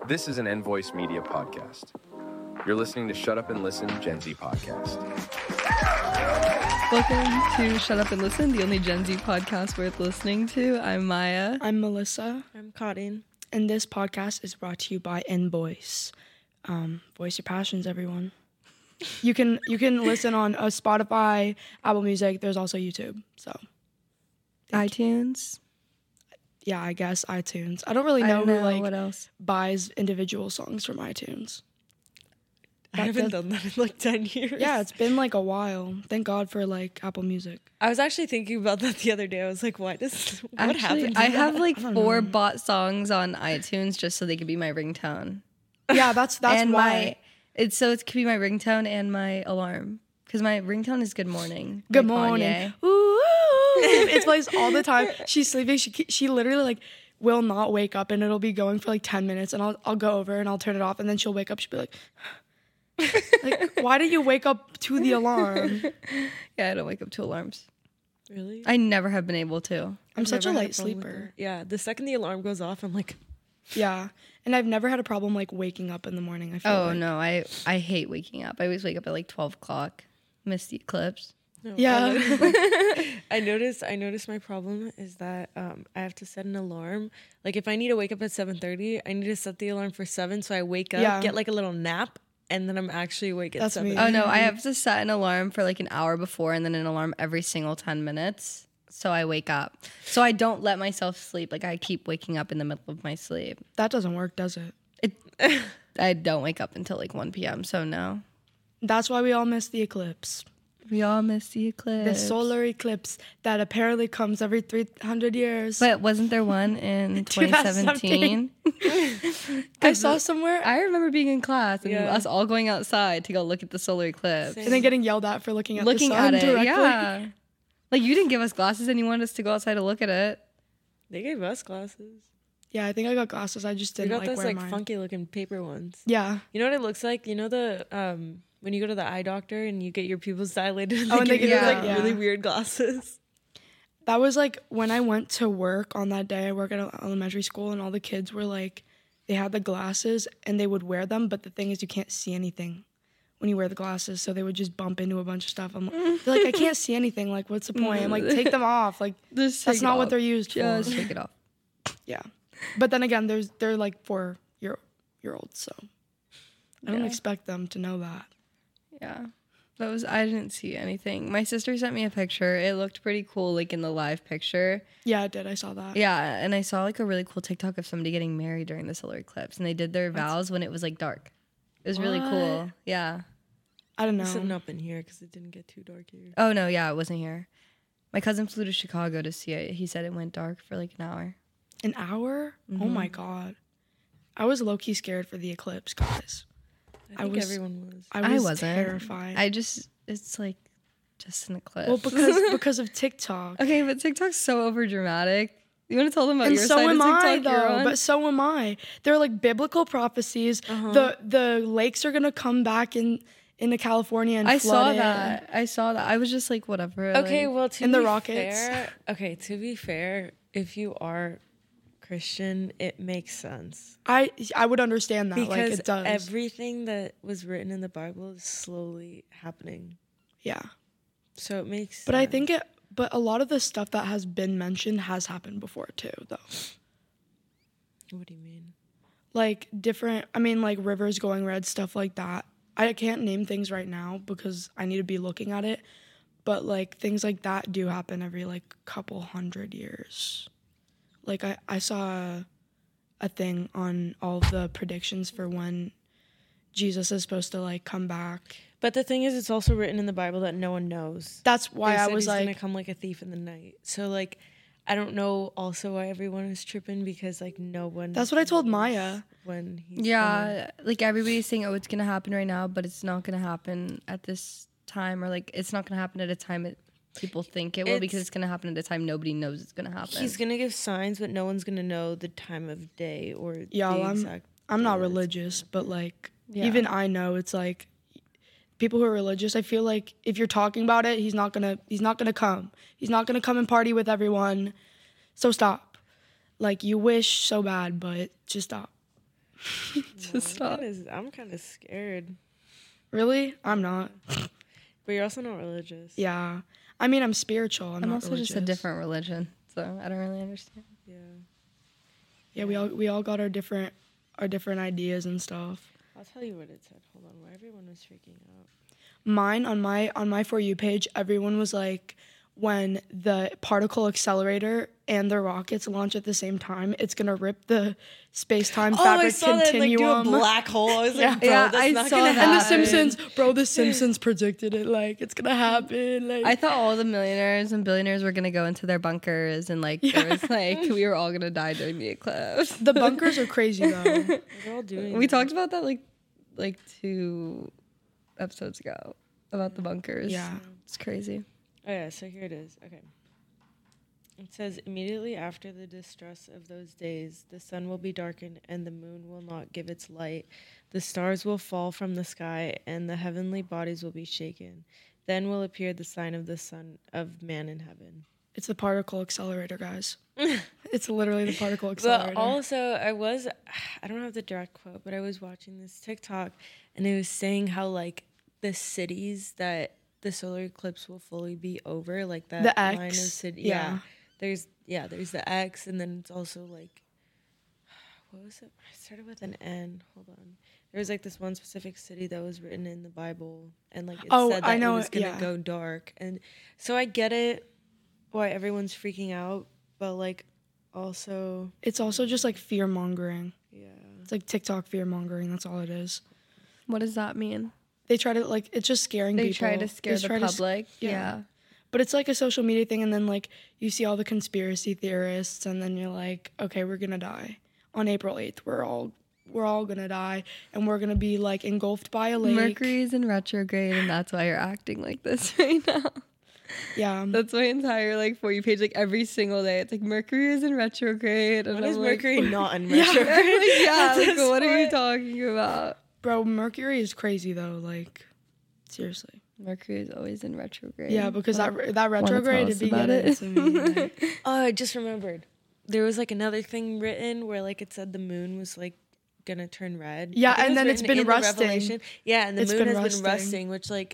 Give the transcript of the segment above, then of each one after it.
This is an Envoice Media podcast. You're listening to Shut Up and Listen Gen Z podcast. Welcome to Shut Up and Listen, the only Gen Z podcast worth listening to. I'm Maya. I'm Melissa. I'm Karin. And this podcast is brought to you by Envoice. Voice your passions, everyone. You can listen on Spotify, Apple Music. There's also YouTube. So iTunes. Yeah, I guess iTunes. I don't really know who what else buys individual songs from iTunes. I haven't done that in like 10 years. Yeah, it's been like a while. Thank God for like Apple Music. I was actually thinking about that the other day. I was like, what happened? I have like 4 bought songs on iTunes just so they could be my ringtone. Yeah, that's and why. It could be my ringtone and my alarm. Because my ringtone is Good Morning. Good morning. Ooh. It plays all the time. She's sleeping. She literally like will not wake up, and it'll be going for like 10 minutes, and I'll go over and I'll turn it off, and then she'll wake up. She'll be like, why did you wake up to the alarm? Yeah, I don't wake up to alarms. Really? I never have been able to. I'm such a light sleeper. Yeah, the second the alarm goes off, I'm like... Yeah, and I've never had a problem like waking up in the morning. I feel no, I hate waking up. I always wake up at like 12 o'clock. Miss the eclipse. No, yeah. I noticed my problem is that I have to set an alarm. Like if I need to wake up at 7:30, I need to set the alarm for 7 so I wake up, get like a little nap, and then I'm actually awake at 7. Me. Oh no, I have to set an alarm for like an hour before and then an alarm every single 10 minutes. So I wake up. So I don't let myself sleep. Like I keep waking up in the middle of my sleep. That doesn't work, does it? I don't wake up until like 1 p.m. So no. That's why we all miss the eclipse. We all miss the eclipse. The solar eclipse that apparently comes every 300 years. But wasn't there one in 2017? I saw somewhere. I remember being in class and us all going outside to go look at the solar eclipse. And then getting yelled at for looking at the sun it directly. Yeah. Like you didn't give us glasses and you wanted us to go outside to look at it. They gave us glasses. Yeah, I think I got glasses. I just didn't we got those wear like mine. funky looking paper ones. Yeah. You know what it looks like? You know the when you go to the eye doctor and you get your pupils dilated and and they give give you you like really weird glasses. That was like when I went to work on that day. I work at an elementary school, and all the kids were like, they had the glasses and they would wear them, but the thing is you can't see anything when you wear the glasses, so they would just bump into a bunch of stuff. They're like, I can't see anything. Like, what's the point? I'm like, take them off. Like, that's not what they're used for. Just take it off. Yeah. But then again, they're like 4-year-olds, so I don't expect them to know that. Yeah. I didn't see anything. My sister sent me a picture. It looked pretty cool, like in the live picture. Yeah, it did. I saw that. Yeah, and I saw like a really cool TikTok of somebody getting married during the solar eclipse, and they did their vows when it was like dark. It was really cool. Yeah. I don't know. It's sitting up in here because it didn't get too dark here. Oh no, yeah, it wasn't here. My cousin flew to Chicago to see it. He said it went dark for like an hour. An hour? Mm-hmm. Oh my God. I was low-key scared for the eclipse, guys. I think everyone was. I wasn't terrified. It's like just an eclipse. Well, because of TikTok. Okay, but TikTok's so over dramatic. You want to tell them about and your so side am of TikTok I, you're though. on? But so am I. They're like biblical prophecies. The lakes are gonna come back into California and flood I saw that. I was just like, whatever. Okay, like, well, to in be the rockets. Fair, okay, to be fair, if you are Christian, it makes sense. I would understand that. Because like, it does. everything that was written in the Bible is slowly happening. Yeah. So it makes sense. But I think but a lot of the stuff that has been mentioned has happened before too, though. What do you mean? Like like rivers going red, stuff like that. I can't name things right now because I need to be looking at it. But like things like that do happen every like couple hundred years. Like I saw a thing on all of the predictions for when Jesus is supposed to like come back. But the thing is, it's also written in the Bible that no one knows. That's why I was he's like, gonna come like a thief in the night. So like, I don't know. Also, why everyone is tripping because like no one. That's what I told Maya. When he's like everybody's saying, oh, it's gonna happen right now, but it's not gonna happen at this time, or like it's not gonna happen at a time people think it will, because it's gonna happen at a time nobody knows it's gonna happen. He's gonna give signs, but no one's gonna know the time of day or the exact. I'm not religious, but like even I know it's like people who are religious. I feel like if you're talking about it, he's not gonna come. He's not gonna come and party with everyone. So stop. Like you wish so bad, but just stop. Just stop. I'm kind of scared. Really? I'm not. But you're also not religious. Yeah. I mean, I'm spiritual. I'm not also religious. just a different religion, so I don't really understand. Yeah. Yeah, we all got our different ideas and stuff. I'll tell you what it said. Hold on, why everyone was freaking out. Mine on my For You page, everyone was like, when the particle accelerator and the rockets launch at the same time, it's gonna rip the space-time fabric continuum. That, like, do a black hole. I was like, bro, yeah, that's I not saw gonna that. And happen. the Simpsons predicted it. Like, it's gonna happen. Like, I thought all the millionaires and billionaires were gonna go into their bunkers and like there was like we were all gonna die during the eclipse. the bunkers are crazy though. They're all doing We that. talked about that like 2 episodes ago about the bunkers. Yeah. It's crazy. Oh yeah, so here it is. Okay. It says, immediately after the distress of those days, the sun will be darkened and the moon will not give its light. The stars will fall from the sky and the heavenly bodies will be shaken. Then will appear the sign of the Son of Man in heaven. It's the particle accelerator, guys. It's literally the particle accelerator. But also, I don't have the direct quote, but I was watching this TikTok and it was saying how like the cities that the solar eclipse will fully be over, like that The line of X, city. yeah. There's the X, and then it's also like, what was it? I started with an N. Hold on. There was like this one specific city that was written in the Bible, and like it said that it was gonna go dark, and so I get it why everyone's freaking out, but like also it's also just like fear mongering. yeah. It's like TikTok fear mongering. That's all it is. What does that mean? They try to like it's just scaring They people. try to scare the public. Yeah. But it's like a social media thing, and then like you see all the conspiracy theorists, and then you're like, okay, we're gonna die on April 8th. We're all gonna die, and we're gonna be like engulfed by a lake. Mercury's in retrograde, and that's why you're acting like this right now. Yeah, That's my entire like For You page. Like every single day, it's like Mercury is in retrograde. And When I'm is like, Mercury not in Yeah. retrograde? yeah, like, That's what are you what- talking about? bro, Mercury is crazy though. Like, seriously. Mercury is always in retrograde. Yeah, because Well, that retrograde us would be about getting it? to me. Like, Oh, I just remembered. There was like another thing written where like it said the moon was like gonna turn red. Yeah, I think it and was then it's written been in the rusting. Revelation. Yeah, and the It's moon been has been rusting. rusting, which like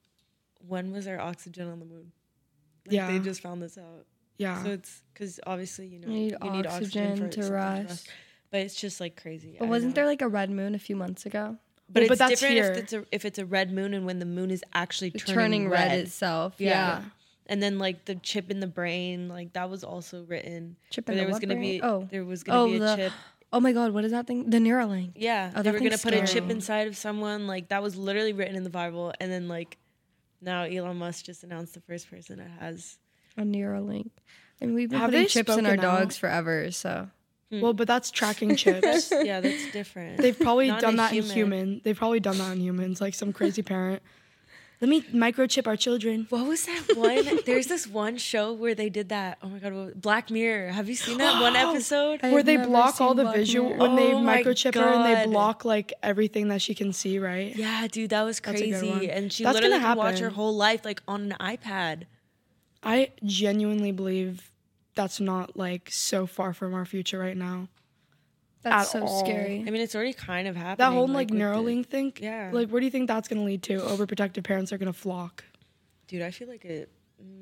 when was there oxygen on the moon? Like, Yeah. they just found this out. yeah, So it's because obviously you You need oxygen for to something rust. But it's just like crazy. I But don't wasn't know. there like a red moon a few months ago? But Well, it's but that's different here. if it's a red moon and when the moon is actually Turning red itself. Yeah. Yeah. And then like the chip in the brain, like that was also written. Chip where in there the was what gonna brain? be Oh. there was gonna be a the- chip. Oh my God, what is that thing? The Neuralink. Yeah, Oh, they that were gonna thing's put a chip scary. inside of someone. Like that was literally written in the Bible, and then like now Elon Musk just announced the first person that has. A Neuralink. I mean, we've been Have putting they chips in our spoken out? dogs forever, so. well, but that's tracking chips. Yeah, that's different. They've probably Not done a that in human. human. They've probably done that in humans. Like some crazy parent. Let me microchip our children. What was that one? There's this one show where they did that. Oh my God, Black Mirror. Have you seen that one episode? I- Where I've they never block all seen the Black visual Mirror. when they Oh my microchip her and they God. block like everything that she can see, right? Yeah, dude, that was That's a good crazy. one. And she That's literally gonna could watch her happen. whole life like on an iPad. I genuinely believe that's not like so far from our future right now. That's At so all. scary. I mean, it's already kind of happening. That whole like with Neuralink thing. Yeah. Like, where do you think that's gonna lead to? Overprotective parents are gonna flock. Dude, I feel like it.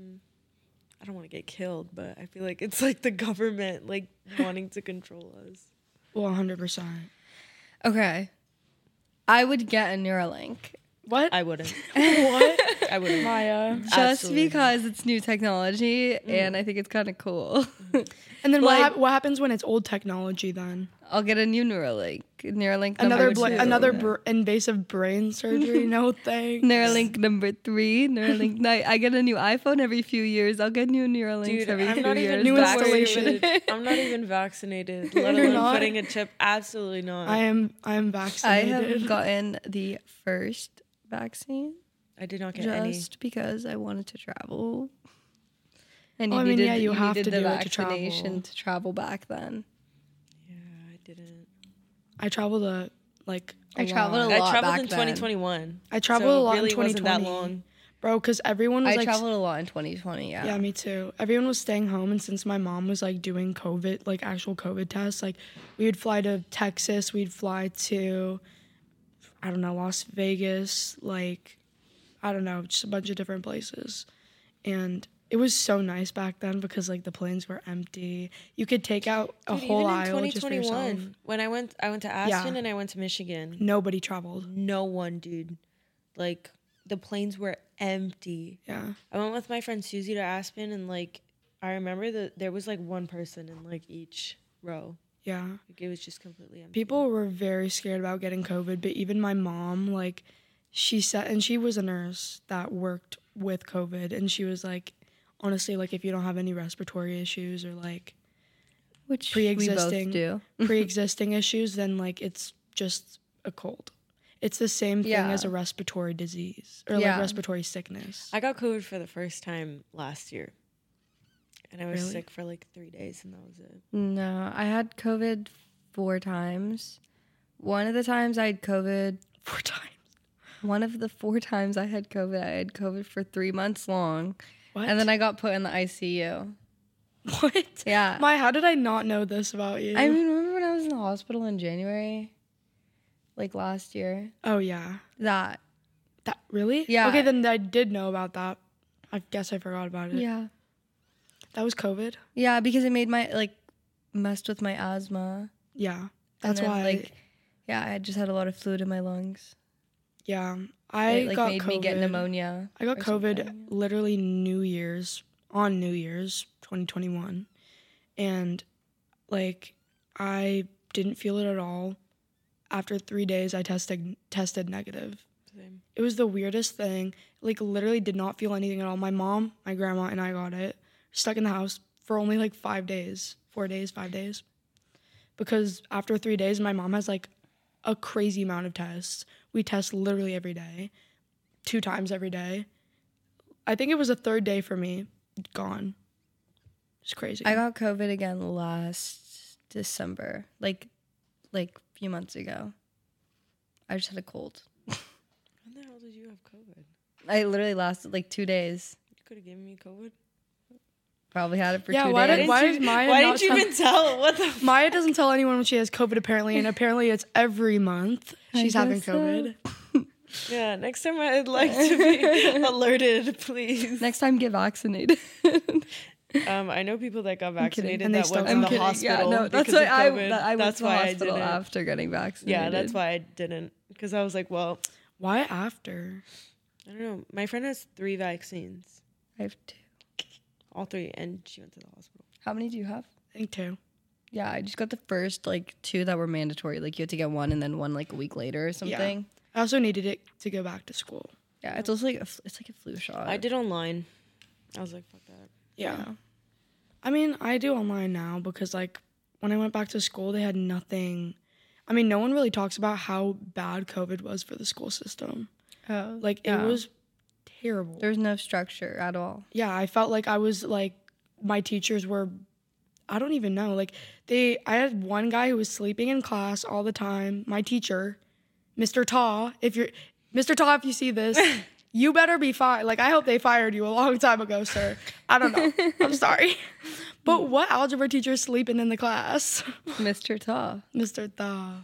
I don't want to get killed, but I feel like it's like the government like wanting to control us. Well, 100%. Okay. I would get a Neuralink. What? I wouldn't. What? I wouldn't. Maya. Just Absolutely. because it's new technology and I think it's kind of cool. And then Like- what happens when it's old technology then? I'll get a new Neuralink. Neuralink Another number 2. another invasive brain surgery? No thanks. Neuralink number 3. Neuralink 9. I get a new iPhone every few years. I'll get new Neuralinks Dude, every I'm few not years. even New Don't worry. installation. I'm not even vaccinated, let You're alone not? putting a chip. Absolutely not. I am I vaccinated. have gotten the first vaccine I did not get just any. because I wanted to travel. And Well, I mean, yeah, you have needed to the do it to travel. vaccination to travel back then. Yeah, I didn't. I traveled a I traveled a I lot traveled back in then. 2021. I traveled so a lot it really in wasn't that 2020. long. Bro, because everyone was I like... traveled a lot in 2020, yeah. Yeah, me too. Everyone was staying home, and since my mom was, like, doing COVID, like, actual COVID tests, like, we would fly to Texas, we'd fly to, I don't know, Las Vegas, like, I don't know, just a bunch of different places. And it was so nice back then because, like, the planes were empty. You could take out a whole aisle just for yourself. When I went to Aspen and I went to Michigan. Nobody traveled. No one, dude. Like, the planes were empty. Yeah. I went with my friend Susie to Aspen, and, like, I remember that there was, like, one person in, like, each row. Yeah. Like, it was just completely empty. People were very scared about getting COVID, but even my mom, like, she said, and she was a nurse that worked with COVID, and she was like, honestly, like, if you don't have any respiratory issues or, like, which pre-existing we both do. pre-existing issues, then, like, it's just a cold. It's the same thing as a respiratory disease or like respiratory sickness. I got COVID for the first time last year. And I was sick for like 3 days and that was it. No, I had COVID 4 times. One of the times I had COVID 4 times. One of the 4 times I had COVID for 3 months long. What? And then I got put in the ICU. What? Yeah. How did I not know this about you? I mean, remember when I was in the hospital in January? Like last year. Oh, yeah. That really? Yeah. Okay, then I did know about that. I guess I forgot about it. Yeah. That was COVID? Yeah, because it made messed with my asthma. Yeah. That's why. I just had a lot of fluid in my lungs. Yeah. It got made COVID. me get pneumonia. I got COVID literally on New Year's 2021. And like I didn't feel it at all. After 3 days I tested negative. Same. It was the weirdest thing. Like literally did not feel anything at all. My mom, my grandma, and I got it. Stuck in the house for only like 5 days. 5 days. Because after 3 days, my mom has like a crazy amount of tests. We test literally every day. 2 times every day. I think it was the 3rd day for me. Gone. It's crazy. I got COVID again last December. Like a few months ago. I just had a cold. When the hell did you have COVID? I literally lasted like 2 days. You could have given me COVID. Probably had it for 2 days. Why didn't you even tell? What the Maya doesn't tell anyone when she has COVID apparently, and apparently it's every month she's having COVID. Yeah, next time I'd like to be alerted, please. Next time get vaccinated. I know people that got vaccinated and that went to the hospital. Yeah, no, that's because why of COVID. I went to the hospital didn't. after getting vaccinated. Yeah, that's why I didn't. Because I was like, well, why after? I don't know. My friend has 3 vaccines. I have 2. All 3, and she went to the hospital. How many do you have? I think 2. Yeah, I just got the first 2 that were mandatory. Like you had to get one and then one a week later or something. Yeah. I also needed it to go back to school. Yeah, it's also it's like a flu shot. I did online. I was like, fuck that. Yeah. I mean, I do online now because when I went back to school, they had nothing. I mean, no one really talks about how bad COVID was for the school system. Oh, it was terrible. There's no structure at all. Yeah, I felt like I was my teachers were, I don't even know. I had one guy who was sleeping in class all the time. My teacher, Mr. Taw, if you see this, you better be fired. I hope they fired you a long time ago, sir. I don't know. I'm sorry. But what algebra teacher is sleeping in the class? Mr. Taw. Mr. Taw.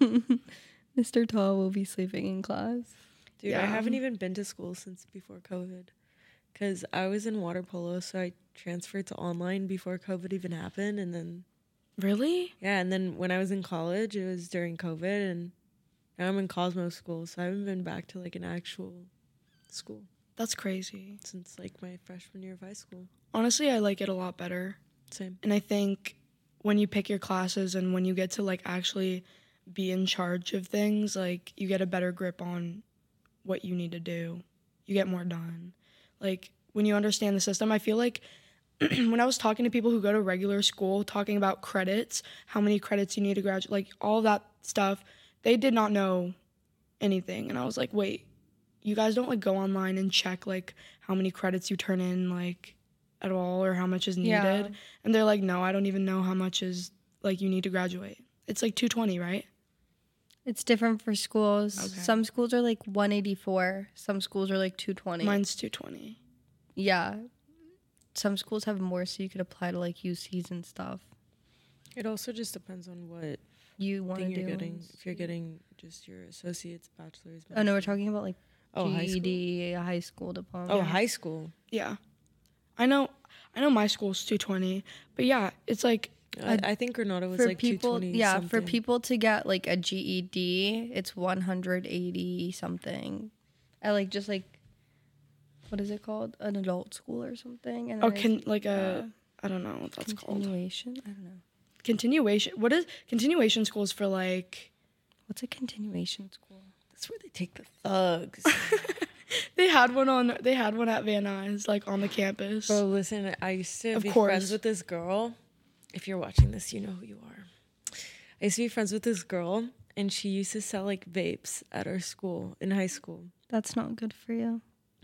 Mr. Taw will be sleeping in class. Dude, I haven't even been to school since before COVID. Because I was in water polo, so I transferred to online before COVID even happened. And then... Really? Yeah, and then when I was in college, it was during COVID. And now I'm in Cosmo school, so I haven't been back to an actual school. That's crazy. Since my freshman year of high school. Honestly, I like it a lot better. Same. And I think when you pick your classes and when you get to actually be in charge of things, you get a better grip on what you need to do. You get more done. When you understand the system, I feel like when I was talking to people who go to regular school, talking about credits, how many credits you need to graduate, all that stuff, they did not know anything. And I was like, wait, you guys don't go online and check how many credits you turn in at all or how much is needed? Yeah. And they're like, no, I don't even know how much is you need to graduate. It's 220, right? It's different for schools. Okay. Some schools are like 184. Some schools are like 220. Mine's 220. Yeah. Some schools have more, so you could apply to like UCs and stuff. It also just depends on what You want to thing do. you're getting. If you're getting just your associate's, bachelor's. Oh no, we're master's. talking about like GED, high school diploma. Oh, high school. Yeah. I know my school's 220, but yeah, it's like I think Granada was for like people, 220 yeah, something. for people to get like a GED, it's 180 something. At like just like, what is it called? An adult school or something. And then I don't know what that's called. continuation. I don't know. Continuation. What is continuation schools for like? What's a continuation school? That's where they take the thugs. They had one at Van Nuys, like on the campus. Bro, listen, I used to Of be course. friends with this girl. If you're watching this, you know who you are. I used to be friends with this girl, and she used to sell like vapes at our school in high school. That's not good for you.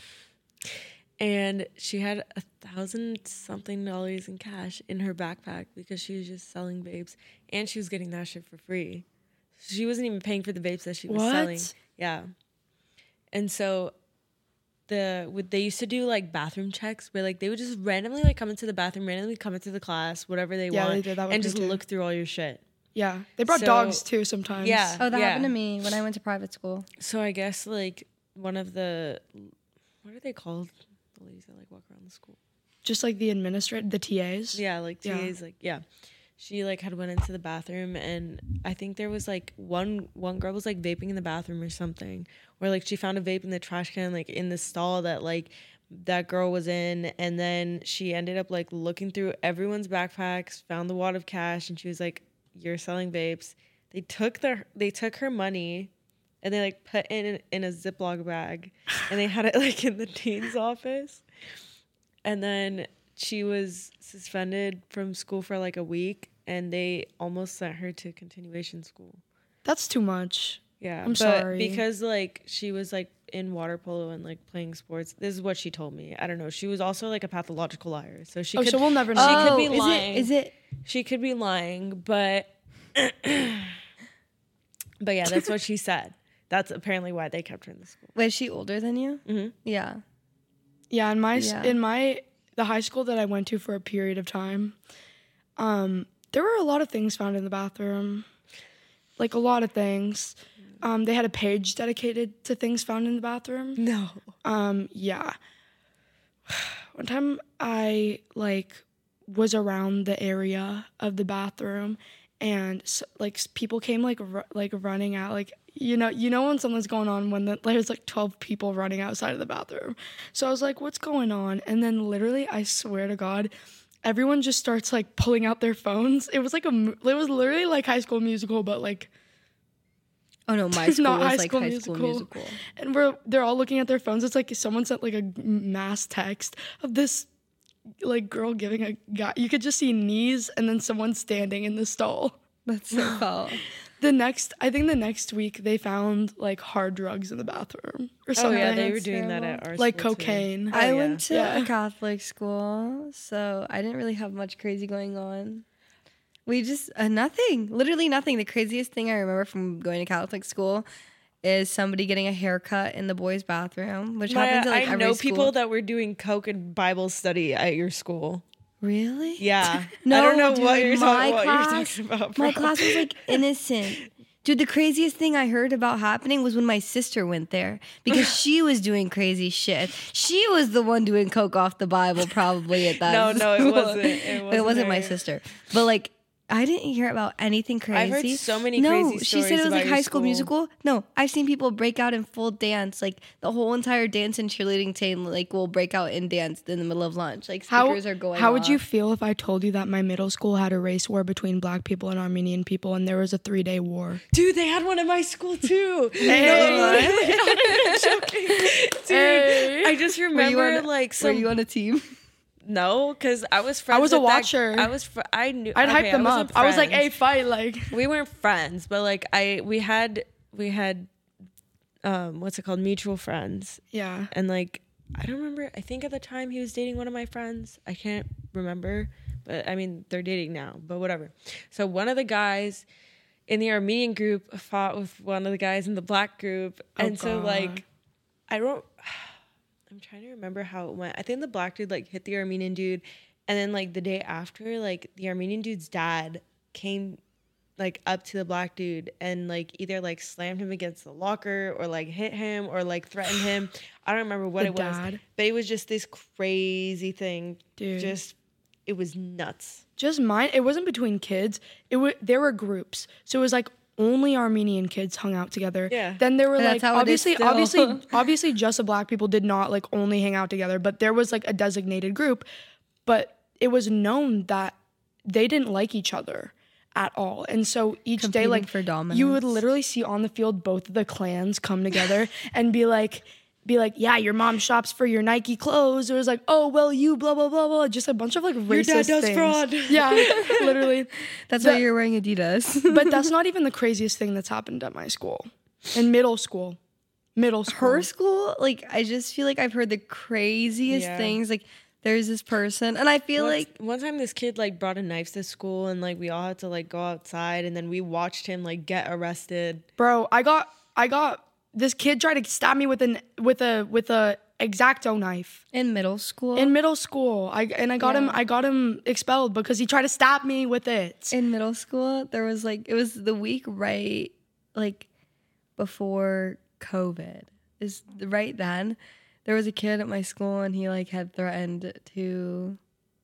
And she had $1,000 something in cash in her backpack because she was just selling vapes, and she was getting that shit for free. She wasn't even paying for the vapes that she was selling. Yeah. And so they used to do like bathroom checks where like they would just randomly like come into the bathroom, randomly come into the class, whatever they want, they did that with and me just too. look through all your shit. Yeah, they brought So- dogs too sometimes. Yeah. Oh, that happened to me when I went to private school. So I guess like one of the, what are they called? The ladies that like walk around the school. Just like the TAs. Yeah, like TAs, like yeah. She like had went into the bathroom, and I think there was like one girl was like vaping in the bathroom or something, or like she found a vape in the trash can like in the stall that like that girl was in, and then she ended up like looking through everyone's backpacks, found the wad of cash, and she was like, "You're selling vapes." They took her money, and they like put it in a Ziploc bag, and they had it like in the dean's office, and then she was suspended from school for like a week, and they almost sent her to continuation school. That's too much. Yeah, I'm sorry. because like she was like in water polo and like playing sports. This is what she told me. I don't know. She was also like a pathological liar, so she could. So we'll never know. She could be is lying. Is it? She could be lying, but but yeah, that's what she said. That's apparently why they kept her in the school. Was she older than you? Mm-hmm. Yeah. Yeah, the high school that I went to for a period of time, there were a lot of things found in the bathroom, like a lot of things. They had a page dedicated to things found in the bathroom. No. Yeah. One time I was around the area of the bathroom, and people came running out, you know when something's going on when there's 12 people running outside of the bathroom. So I was like, what's going on? And then literally, I swear to God, everyone just starts pulling out their phones. It was literally like High School Musical, but Oh no, my school not was High like School High School Musical. Musical. And they're all looking at their phones. It's like someone sent a mass text of this girl giving a guy. You could just see knees and then someone standing in the stall. That's so foul. I think the next week they found hard drugs in the bathroom or Oh something. yeah, they were That's doing that terrible. at our like school, too. cocaine. I yeah. went to Yeah. a Catholic school, so I didn't really have much crazy going on. We just nothing, literally nothing. The craziest thing I remember from going to Catholic school is somebody getting a haircut in the boys' bathroom, which happens at I every know school. people that were doing coke and Bible study at your school. Really? Yeah. No, I don't know what dude, you're my talking about. My bro. class was innocent. Dude, the craziest thing I heard about happening was when my sister went there because she was doing crazy shit. She was the one doing coke off the Bible probably at that No, it school. wasn't. It wasn't my her. sister. But I didn't hear about anything crazy. I've heard so many no, crazy she said stories it was about like your High School school. Musical. No, I've seen people break out in full dance. The whole entire dance and cheerleading team will break out in dance in the middle of lunch. Speakers are going How would you off. feel if I told you that my middle school had a race war between black people and Armenian people, and there was a 3-day war? Dude, they had one at my school too. Hey. Joking. Dude, Hey. I just Were you remember on, were you on a team? No, because I was friends. I was a with that- watcher. I knew. I'd hype them wasn't up. I was like, friends. "Hey, fight!" We weren't friends, but we had what's it called, mutual friends, Yeah. and I don't remember. I think at the time he was dating one of my friends. I can't remember, but I mean they're dating now. But whatever. So one of the guys, in the Armenian group fought with one of the guys in the black group. And so like, I'm trying to remember how it went. I think the black dude like hit the Armenian dude. And then like the day after, like the Armenian dude's dad came like up to the black dude and like either like slammed him against the locker or like hit him or like threatened him. I don't remember what it was, but it was just this crazy thing. Dude. It was nuts. Just mine. It wasn't between kids. There were groups. So it was like only Armenian kids hung out together. Yeah. Then there were like obviously just the black people did not like only hang out together, but there was like a designated group. But it was known that they didn't like each other at all. And so each day, like, for dominance. You would literally see on the field both of the clans come together and be like, yeah, your mom shops for your Nike clothes. Or it was like, oh, well, you blah, blah, blah, blah. Just a bunch of like racist Your dad does things. fraud. Yeah, literally. That's why you're wearing Adidas. But that's not even the craziest thing that's happened at my school. In middle school. Her school, like, I just feel like I've heard the craziest things. Like, there's this person, and I feel like one time this kid like brought a knife to school, and like we all had to like go outside, and then we watched him like get arrested. Bro, I got this kid tried to stab me with a X-Acto knife in middle school. I got him expelled because he tried to stab me with it. In middle school, there was like, it was the week right like before COVID. Is right then. There was a kid at my school, and he like had threatened to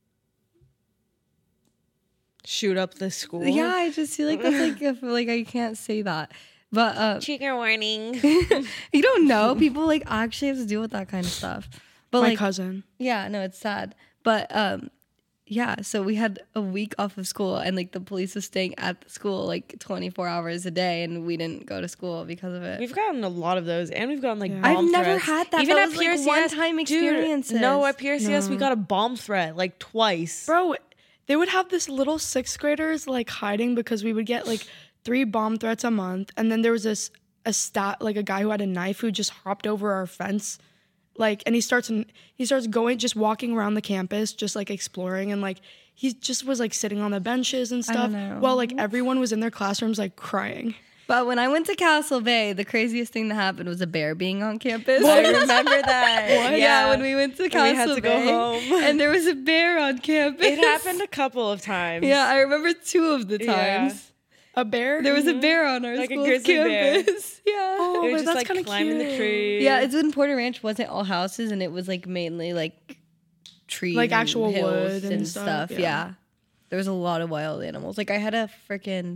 shoot up the school. Yeah, I just feel like that's like I can't say that. But trigger warning. You don't know. People like actually have to deal with that kind of stuff. But my cousin. Yeah, no, it's sad. But yeah, so we had a week off of school, and like the police was staying at the school like 24 hours a day, and we didn't go to school because of it. We've gotten a lot of those, and we've gotten like bomb I've never threats. had that. Even that at was, PRCS, like one-time experiences. No, at PRCS we got a bomb threat like twice. Bro, they would have this little 6th graders like hiding because we would get like 3 bomb threats a month, and then there was a guy who had a knife who just hopped over our fence. Like, and he starts going, just walking around the campus, just like exploring, and like he just was like sitting on the benches and stuff while like everyone was in their classrooms like crying. But when I went to Castle Bay, the craziest thing that happened was a bear being on campus. I remember that. What? Yeah, when we went to Castle Bay, we had to go home, and there was a bear on campus. It happened a couple of times. Yeah, I remember 2 of the times. Yeah. A bear? There was a bear on our like school a grizzly campus. Bear. Yeah. Oh, it was just that's like climbing cute. the tree. Yeah, it's when Porter Ranch wasn't all houses, and it was like mainly like trees, like actual hills wood and stuff. Yeah. There was a lot of wild animals. Like I had a freaking,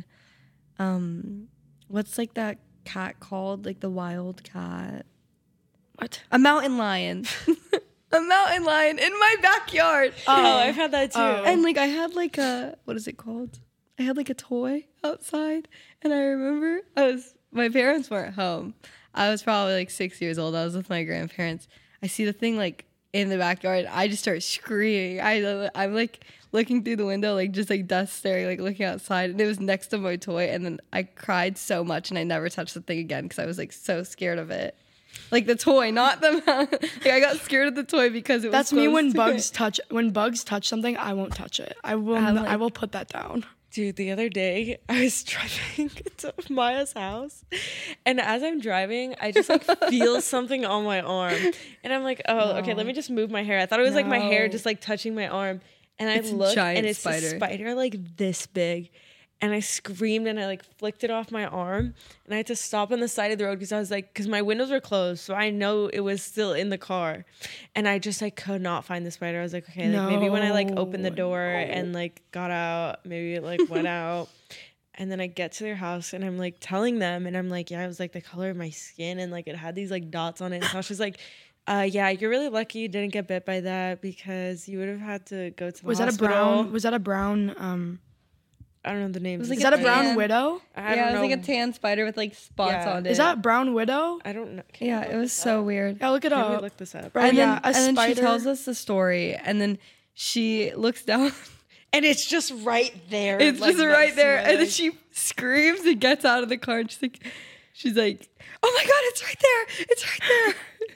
what's like that cat called? Like the wild cat. What? A mountain lion. A mountain lion in my backyard. Oh, I've had that too. And like I had like what is it called? I had like a toy outside, and I remember my parents weren't home. I was probably like 6 years old. I was with my grandparents. I see the thing like in the backyard. I just start screaming. I'm like looking through the window, like just like dust staring, like looking outside, and it was next to my toy. And then I cried so much, and I never touched the thing again because I was like so scared of it. Like the toy, not the like I got scared of the toy because it was. That's me when bugs touch something. I won't touch it. I will put that down. Dude, the other day I was driving to Maya's house, and as I'm driving, I just like feel something on my arm, and I'm like, oh, okay, let me just move my hair. I thought it was like my hair just like touching my arm, and I look, and it's a spider like this big, and I screamed and I like flicked it off my arm, and I had to stop on the side of the road because I was like, because my windows were closed, so I know it was still in the car, and I just like could not find the spider. I was like, okay, like, maybe when I like opened the door and like got out, maybe it like went out. And then I get to their house and I'm like telling them, and I'm like, yeah, it was like the color of my skin, and like it had these like dots on it. And Sasha's like, yeah, you're really lucky you didn't get bit by that because you would have had to go to the hospital. Was that a brown I don't know the name. Is that a brown widow? I don't know. It was like a tan spider with like spots on it. Is that brown widow? I don't know. Yeah, it was so weird. Yeah, look it up. Can we look this up? Bro, And yeah, then she tells us the story, and then she looks down. And it's just right there. It's like, just right there. And then she screams and gets out of the car, and she's like, oh my God, it's right there. It's right there.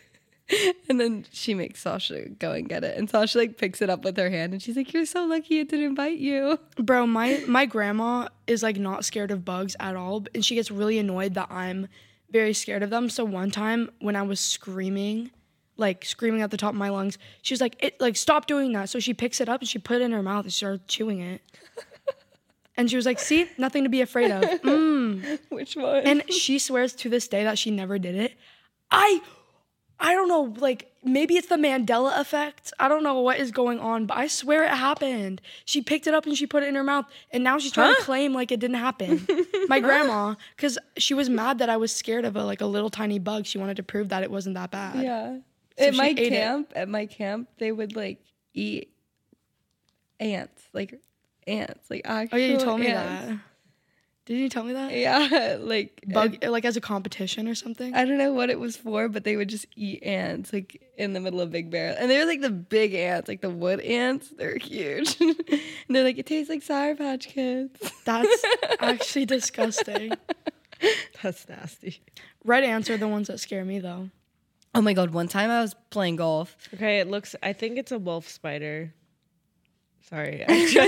And then she makes Sasha go and get it. And Sasha like picks it up with her hand and she's like, "You're so lucky it didn't bite you." Bro, my grandma is like not scared of bugs at all. And she gets really annoyed that I'm very scared of them. So one time when I was screaming at the top of my lungs, she was like, stop doing that. So she picks it up and she put it in her mouth and she started chewing it. And she was like, "See, nothing to be afraid of." Which one? And she swears to this day that she never did it. I don't know, like, maybe it's the Mandela effect. I don't know what is going on, but I swear it happened. She picked it up and she put it in her mouth, and now she's trying to claim like it didn't happen. My grandma, because she was mad that I was scared of a little tiny bug. She wanted to prove that it wasn't that bad. Yeah. So At she my ate camp, they would like eat ants, like actual Oh yeah, you told me ants. that. Did you tell me that? Yeah, like Bug, like as a competition or something? I don't know what it was for, but they would just eat ants like in the middle of Big Bear. And they were like the big ants, like the wood ants. They're huge. And they're like, "It tastes like Sour Patch Kids." That's actually disgusting. That's nasty. Red ants are the ones that scare me though. Oh my God, one time I was playing golf. Okay, I think it's a wolf spider. Sorry,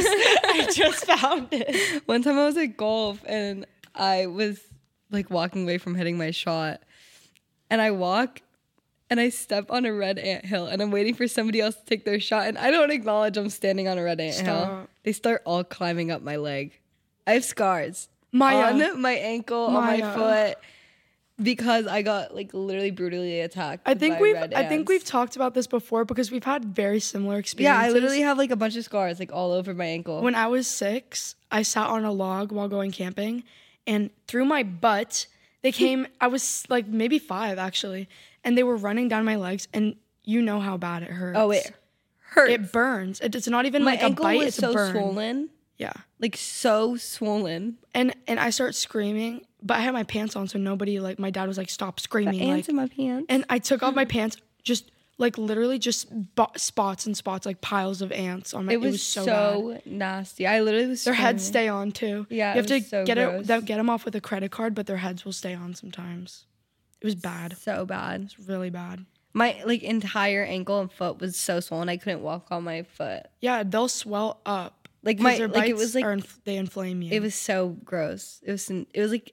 I just found it. One time I was at golf and I was like walking away from hitting my shot. And I walk and I step on a red ant hill and I'm waiting for somebody else to take their shot. And I don't acknowledge I'm standing on a red ant hill. They start all climbing up my leg. I have scars on my ankle, on my foot. Because I got like literally brutally attacked. I think we've talked about this before because we've had very similar experiences. Yeah, I literally have like a bunch of scars like all over my ankle. When I was 6, I sat on a log while going camping, and through my butt they came. I was like maybe 5 actually, and they were running down my legs, and you know how bad it hurts. Oh, it hurts. It burns. It's not even my like a ankle bite. was It's so a burn. swollen. Yeah, Like so swollen. and I start screaming, but I had my pants on, so nobody like my dad was like, "Stop screaming!" Ants in my pants. And I took off my pants, just like literally just spots and spots, like piles of ants on my. It was so bad. nasty. I literally was. Their heads screaming. stay on too. Yeah, you have it to was so get gross. get them off with a credit card, but their heads will stay on sometimes. It was bad. So bad. It's really bad. My like entire ankle and foot was so swollen. I couldn't walk on my foot. Yeah, they'll swell up. Like 'cause my their like it bites was like they inflame you. it was so gross. It was like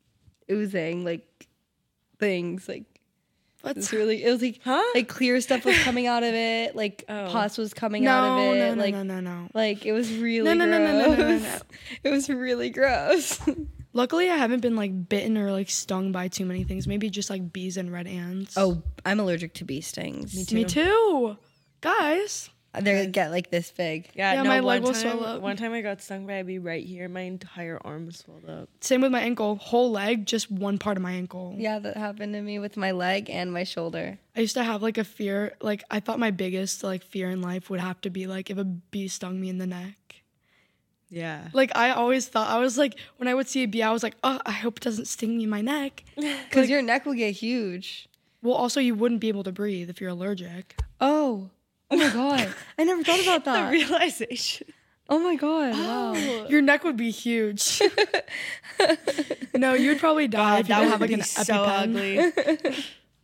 oozing like things like. It was like like clear stuff was coming out of it, like pus was coming out of it. No. Like it was really No. gross. It was really gross. Luckily, I haven't been like bitten or like stung by too many things. Maybe just like bees and red ants. Oh, I'm allergic to bee stings. Me too. Guys. They get like this big. Yeah, no, my leg will swell up. One time I got stung by a bee right here. My entire arm swelled up. Same with my ankle. Whole leg, just one part of my ankle. Yeah, that happened to me with my leg and my shoulder. I used to have like a fear. Like I thought my biggest like fear in life would have to be like if a bee stung me in the neck. Yeah. Like I always thought, I was like, when I would see a bee, I was like, oh, I hope it doesn't sting me in my neck. Because your neck will get huge. Well, also you wouldn't be able to breathe if you're allergic. Oh my God. I never thought about The that. realization. Oh my God. Wow. Your neck would be huge. No, you'd probably die if you didn't have like an so EpiPen. ugly.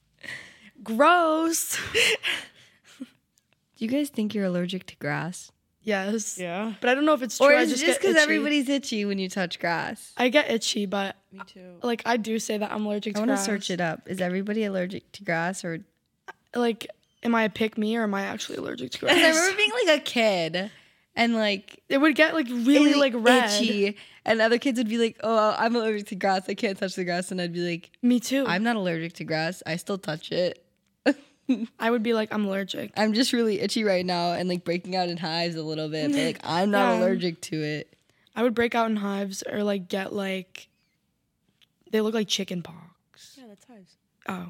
Gross. Do you guys think you're allergic to grass? Yes. Yeah. But I don't know if it's true. Or I is it just get because itchy. everybody's itchy when you touch grass? I get itchy, but Me too. like I do say that I'm allergic I to want to grass. search it up. Is everybody allergic to grass or? Like, am I a pick me or am I actually allergic to grass? I remember being like a kid, and like it would get like really like red. itchy, and other kids would be like, "Oh, I'm allergic to grass. I can't touch the grass," and I'd be like, Me too. "I'm not allergic to grass. I still touch it. I would be like, I'm allergic. I'm just really itchy right now and like breaking out in hives a little bit, but like I'm not Yeah. allergic to it." I would break out in hives or like get like, they look like chicken pox. Yeah, that's hives. Oh.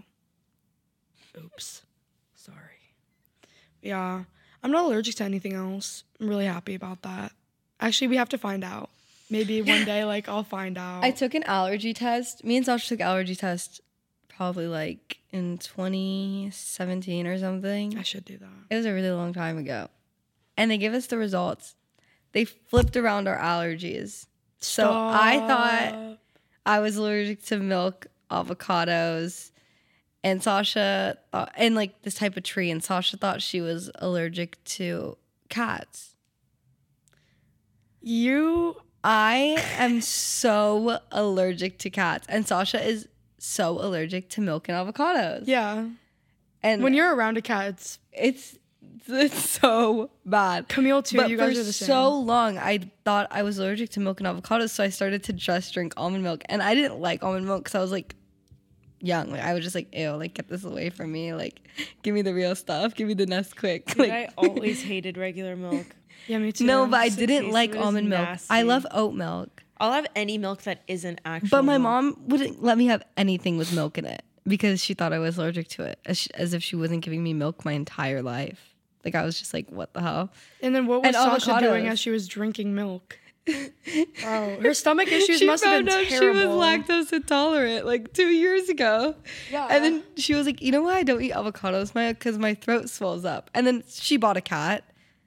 Oops. Sorry. Yeah. I'm not allergic to anything else. I'm really happy about that. Actually, we have to find out. Maybe one day, like, I'll find out. I took an allergy test. Me and Sasha took allergy test probably like in 2017 or something. I should do that. It was a really long time ago. And they gave us the results. They flipped around our allergies. So I thought I was allergic to milk, avocados, And Sasha thought, and like this type of tree, and Sasha thought she was allergic to cats. I am so allergic to cats, and Sasha is so allergic to milk and avocados. Yeah. And when you're around a cat, it's so bad. Camille too. But you guys for are the same. so long, I thought I was allergic to milk and avocados, so I started to just drink almond milk, and I didn't like almond milk because I was like young. Like I was just like, ew, like get this away from me. Like give me the real stuff. Give me the Nesquik. Dude, Like I always hated regular milk. Yeah, me too. no, but I Just the didn't taste like of it is almond milk. nasty. I love oat milk. I'll have any milk that isn't actual. But my milk. mom wouldn't let me have anything with milk in it because she thought I was allergic to it, as if she wasn't giving me milk my entire life. Like I was just like, what the hell? And then what was And Sasha doing avocados. as she was drinking milk? Oh, her stomach issues must have been terrible. She was lactose intolerant like 2 years ago. Yeah. And then she was like, you know why I don't eat avocados? Because my throat swells up. And then she bought a cat.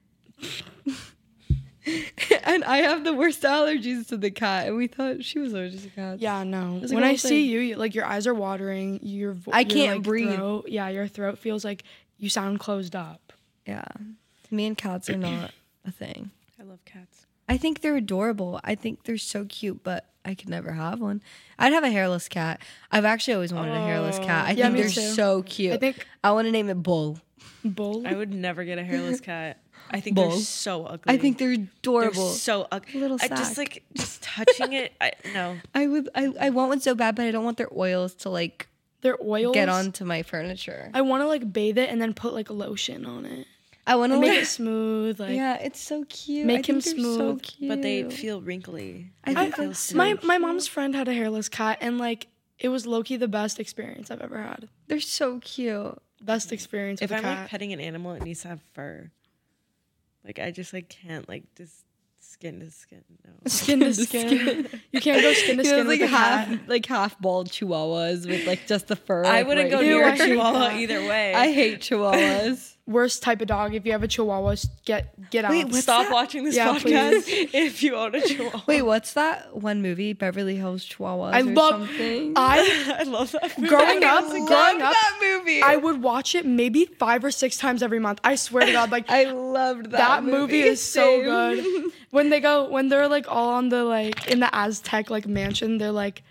And I have the worst allergies to the cat. And we thought she was allergic to cats. Yeah, no. was like When a I whole see thing. you, like your eyes are watering. I can't breathe. Your throat feels like you sound closed up. Yeah. Me and cats are not a thing. I love cats. I think they're adorable. I think they're so cute, but I could never have one. I'd have a hairless cat. I've actually always wanted a hairless cat. I Yeah, think me they're too. so cute. I think I want to name it Bull. bull. I would never get a hairless cat. I think Bull. they're so ugly. I think they're they're adorable. so ugly. Little I just sack. like just touching it. No. I want one so bad, but I don't want their oils to like Their oils. get onto my furniture. I want to like bathe it and then put like lotion on it. I want to And make like it smooth. Like yeah, it's so cute. Make I think him they're So smooth, cute. But they feel wrinkly. I They think feel that's my mom's friend had a hairless cat and like it was low-key the best experience I've ever had. they're so cute. Best experience If with a I'm cat. like petting an animal, it needs to have fur. Like I just like can't like just skin to skin. No. Skin to skin. You can't go skin to You know, skin with like a cat. half bald chihuahuas with like just the fur. I like, wouldn't right go here. near I a hate chihuahua that. either way. I hate chihuahuas. Worst type of dog. If you have a chihuahua, get out. Wait, what's Stop that? watching this Yeah, podcast if you own a chihuahua. Wait, what's that one movie? Beverly Hills Chihuahuas I or love something? I love that movie. growing up, that movie. I would watch it maybe 5 or 6 times every month. I swear to God, like I loved that movie is so Same. good. When they're like all on the like in the Aztec like mansion, they're like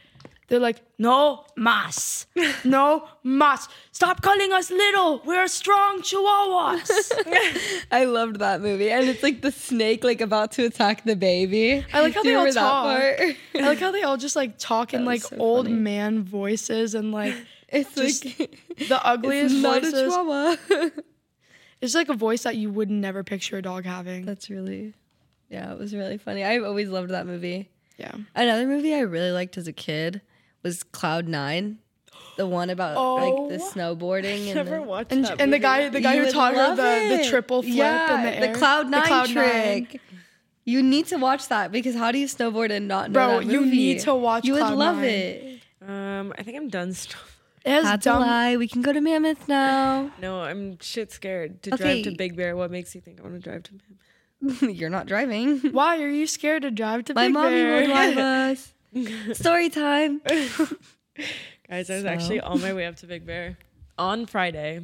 no mas, no mas. Stop calling us little. We're strong chihuahuas. I loved that movie, and it's like the snake like about to attack the baby. I like how Do they you all remember talk. that part? I like how they all just like talk in That like was so old funny. man voices and like It's just like the ugliest it's not a voices. chihuahua. It's like a voice that you would never picture a dog having. That's really, yeah, it was really funny. I've always loved that movie. Yeah. Another movie I really liked as a kid was Cloud 9, the one about like the snowboarding and Never the, watched And, that and the movie. guy You who would taught her love the it. triple flip yeah, in the air. the Cloud 9 Cloud trick. You need to watch that because how do you snowboard and not know Bro, that you movie? need to watch You would Cloud love 9. it. I think I'm done. It has That's a dumb. lie. We can go to Mammoth now. No, I'm shit scared to Okay. drive to Big Bear. What makes you think I want to drive to him? You're not driving. Why are you scared to drive to My Big mommy Bear? will drive us. Story time. Guys, I was So? actually on my way up to Big Bear on Friday.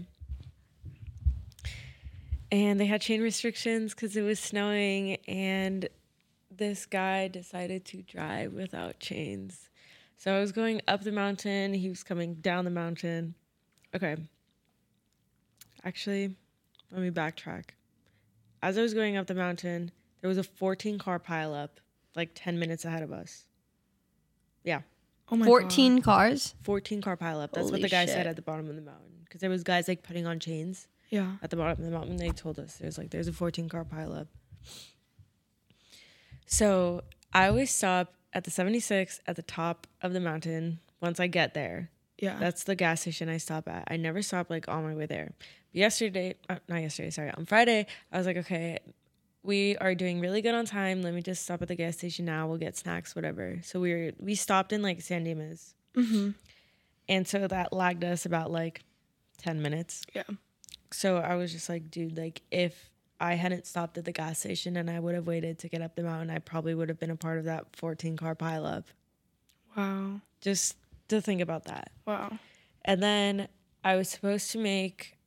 And they had chain restrictions because it was snowing. And this guy decided to drive without chains. So I was going up the mountain. He was coming down the mountain. Okay. Actually, let me backtrack. As I was going up the mountain, there was a 14-car pileup like 10 minutes ahead of us. Yeah. Oh my 14 cars. 14-car pileup. That's what Holy the guy shit. said at the bottom of the mountain. Because there was guys like putting on chains God. Yeah. at the bottom of the mountain. They told us there's a 14-car pileup. So I always stop at the 76 at the top of the mountain once I get there. Yeah. That's the gas station I stop at. I never stop like on my way there. On Friday, I was like, okay, we are doing really good on time. Let me just stop at the gas station now. We'll get snacks, whatever. So we stopped in like San Dimas. Mm-hmm. And so that lagged us about like 10 minutes. Yeah. So I was just like, dude, like if I hadn't stopped at the gas station and I would have waited to get up the mountain, I probably would have been a part of that 14-car pileup. Wow. Just to think about that. Wow. And then I was supposed to make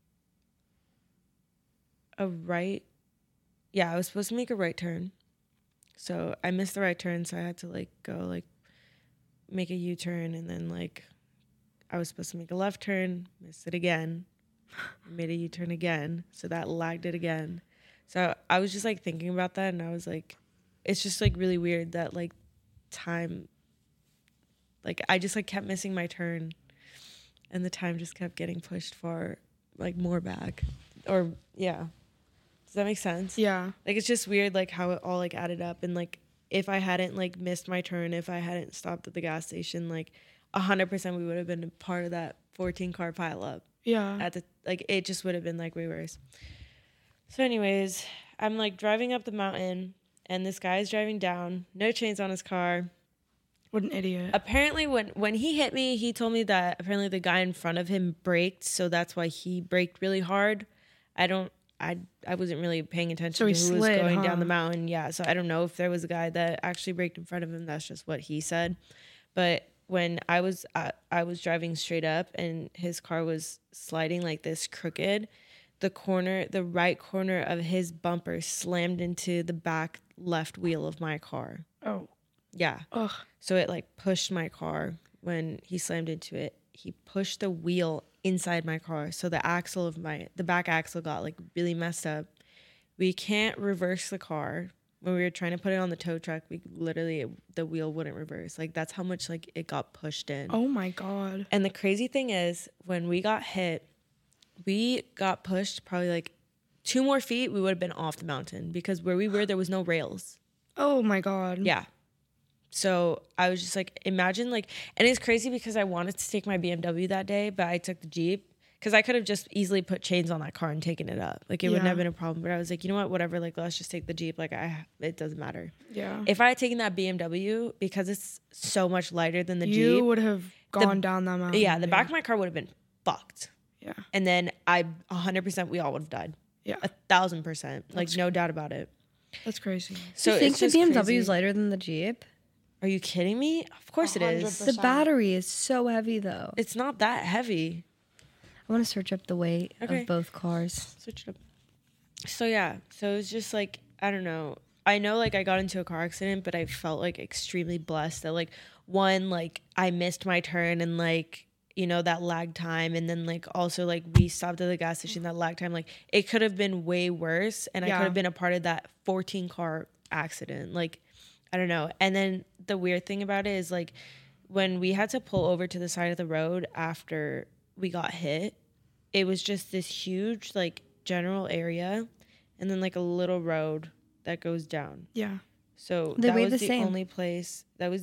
a right. Yeah, I was supposed to make a right turn. So I missed the right turn, so I had to like go like make a U-turn, and then like I was supposed to make a left turn, missed it again, made a U-turn again, so that lagged it again. So I was just like thinking about that, and I was like, it's just like really weird that like time, like I just like kept missing my turn, and the time just kept getting pushed far like more back, or yeah. Does that make sense? Yeah. Like, it's just weird, like, how it all, like, added up. And, like, if I hadn't, like, missed my turn, if I hadn't stopped at the gas station, like, 100% we would have been a part of that 14-car pileup. Yeah. At the, like, it just would have been, like, way worse. So, anyways, I'm, like, driving up the mountain, and this guy's driving down. No chains on his car. What an idiot. Apparently, when he hit me, he told me that apparently the guy in front of him braked, so that's why he braked really hard. I wasn't really paying attention So to he who was slid, going huh? down the mountain. Yeah, so I don't know if there was a guy that actually braked in front of him. That's just what he said. But when I was driving straight up and his car was sliding like this crooked, the right corner of his bumper slammed into the back left wheel of my car. Oh. Yeah. Ugh. So it like pushed my car when he slammed into it. He pushed the wheel inside my car, so the back axle got like really messed up. We can't reverse the car. When we were trying to put it on the tow truck, the wheel wouldn't reverse. Like, that's how much like it got pushed in. Oh my God. And the crazy thing is, when we got hit, we got pushed probably like 2 more feet, we would have been off the mountain, because where we were, there was no rails. Oh my God. Yeah. So I was just like, imagine like, and it's crazy because I wanted to take my BMW that day, but I took the Jeep because I could have just easily put chains on that car and taken it up. Like, it wouldn't have been a problem. But I was like, you know what, whatever, like, let's just take the Jeep. Like, it doesn't matter. Yeah. If I had taken that BMW, because it's so much lighter than the Jeep. You would have gone down that mountain. Yeah, the back of my car would have been fucked. Yeah. And then 100% we all would have died. Yeah. 1,000%. Like, no doubt about it. That's crazy. So you think it's the just BMW crazy. is lighter than the Jeep? Are you kidding me? Of course it is. 100%. The battery is so heavy, though. It's not that heavy. I want to search up the weight Okay. of both cars. Switch it up. So yeah, so it was just like, I don't know. I know like I got into a car accident, but I felt like extremely blessed that like, one, like I missed my turn and like, you know, that lag time, and then like also like we stopped at the gas station, that lag time, like it could have been way worse, and I could have been a part of that 14-car accident. Like, I don't know. And then the weird thing about it is like when we had to pull over to the side of the road after we got hit, it was just this huge like general area and then like a little road that goes down. Yeah. So They that weigh was the the same. only place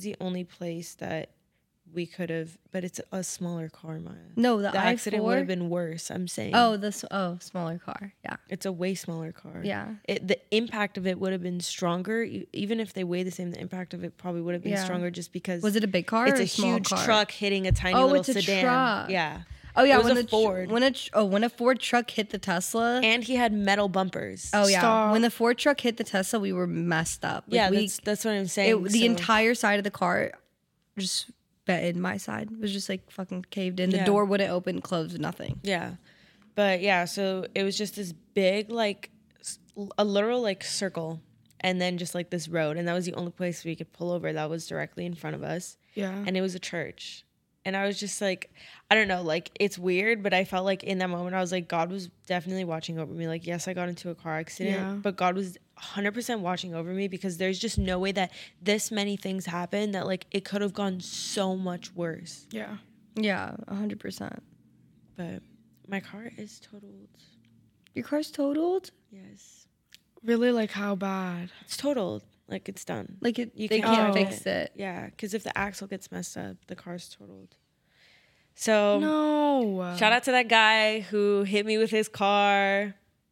that we could have, but it's a smaller car, Maya. No, The accident would have been worse, I'm saying. Smaller car. Yeah. It's a way smaller car. Yeah. The impact of it would have been stronger. Even if they weigh the same, the impact of it probably would have been Yeah. stronger, just because Was it a big car it's or a a small huge car? truck hitting a tiny Oh, little it's a sedan. truck. Yeah. Oh yeah, It was when a the Ford. when a Ford truck hit the Tesla. And he had metal bumpers. Oh yeah, Stop. when the Ford truck hit the Tesla, we were messed up. Like, yeah, we, that's what I'm saying. the So- entire side of the car, just in my side was just like fucking caved in. The Yeah. door wouldn't open, close, nothing. Yeah. But yeah, so it was just this big, like, a literal, like, circle. And then just, like, this road. And that was the only place we could pull over that was directly in front of us. Yeah. And it was a church. And I was just like, I don't know, like, it's weird, but I felt like in that moment, I was like, God was definitely watching over me. Like, yes, I got into a car accident, Yeah. but God was 100% watching over me, because there's just no way that this many things happen that, like, it could have gone so much worse. Yeah. Yeah, 100%. But my car is totaled. Your car's totaled. Yes. Really, like, how bad? It's totaled. Like, it's done. Like they can't can't fix fix it. Yeah, because if the axle gets messed up, the car's totaled. So No. shout out to that guy who hit me with his car.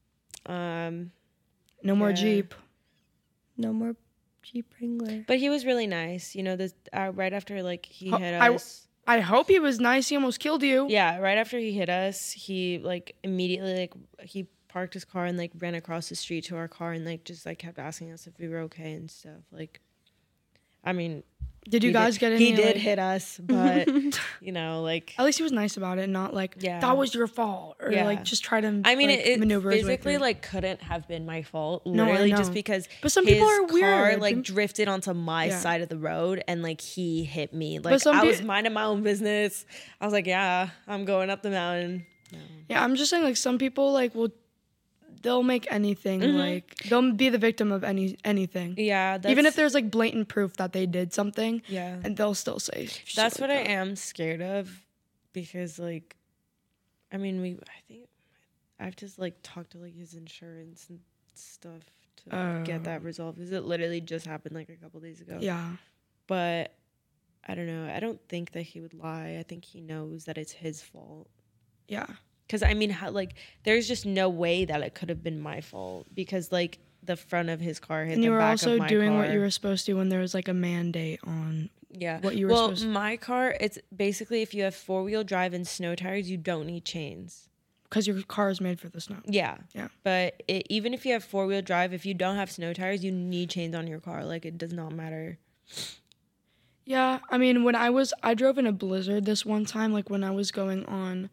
No more Yeah. Jeep. No more Jeep Wrangler. But he was really nice. You know, right after like he Ho- hit I- us. I hope he was nice. He almost killed you. Yeah, right after he hit us, he like immediately like he parked his car and like ran across the street to our car and like just like kept asking us if we were okay and stuff. Like, I mean, did you guys get any? He did hit us, but you know, like at least he was nice about it, not like that was your fault or like just try to. I mean, like, it maneuver physically like couldn't have been my fault, No, I literally know. just because. But some his people are car weird. like drifted onto my side of the road, and like he hit me. Like some I was minding my own business. I was like, yeah, I'm going up the mountain. No. Yeah, I'm just saying like some people like they'll make anything like they'll be the victim of anything. Yeah, even if there's like blatant proof that they did something. Yeah, and they'll still say. That's what I am scared of, because like, I mean, I think I've just like talked to like his insurance and stuff to get that resolved, because it literally just happened like a couple days ago. Yeah, but I don't know. I don't think that he would lie. I think he knows that it's his fault. Yeah. Because, I mean, there's just no way that it could have been my fault, because, like, the front of his car hit the back of my car. And you were also doing what you were supposed to when there was, like, a mandate on what you were supposed to. Well, my car, it's basically if you have four-wheel drive and snow tires, you don't need chains. Because your car is made for the snow. Yeah. Yeah. But even if you have four-wheel drive, if you don't have snow tires, you need chains on your car. Like, it does not matter. Yeah. I mean, I drove in a blizzard this one time, like, when I was going on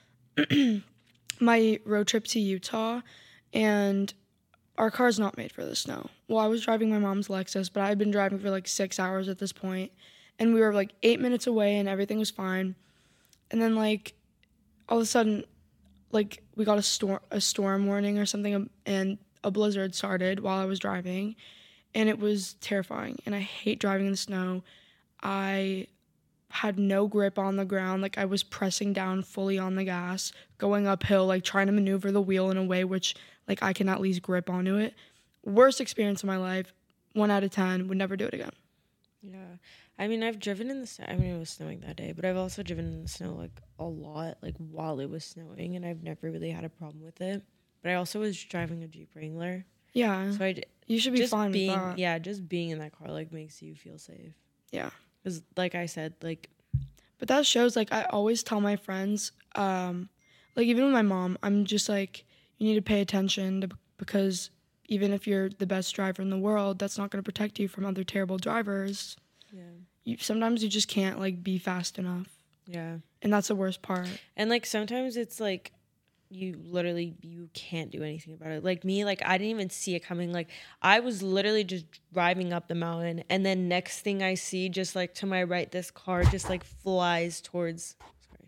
my road trip to Utah, and our car's not made for the snow. Well, I was driving my mom's Lexus, but I had been driving for like 6 hours at this point, and we were like 8 minutes away and everything was fine. And then like all of a sudden, like we got a storm warning or something, and a blizzard started while I was driving, and it was terrifying. And I hate driving in the snow. I had no grip on the ground. Like I was pressing down fully on the gas, going uphill, like trying to maneuver the wheel in a way which like I can at least grip onto it. Worst experience of my life. 1 out of 10. Would never do it again. Yeah. I mean, I've driven in the snow. I mean, it was snowing that day, but I've also driven in the snow like a lot, like while it was snowing, and I've never really had a problem with it. But I also was driving a Jeep Wrangler. Yeah. So you should be fine with that. Yeah, just being in that car like makes you feel safe. Yeah. Because like I said, like. But that shows, like, I always tell my friends, like, even with my mom, I'm just like, you need to pay attention because even if you're the best driver in the world, that's not going to protect you from other terrible drivers. Yeah. Sometimes you just can't, like, be fast enough. Yeah. And that's the worst part. And, like, sometimes it's, like, you can't do anything about it. Like me, like I didn't even see it coming. Like I was literally just driving up the mountain, and then next thing I see, just like to my right, this car just like flies towards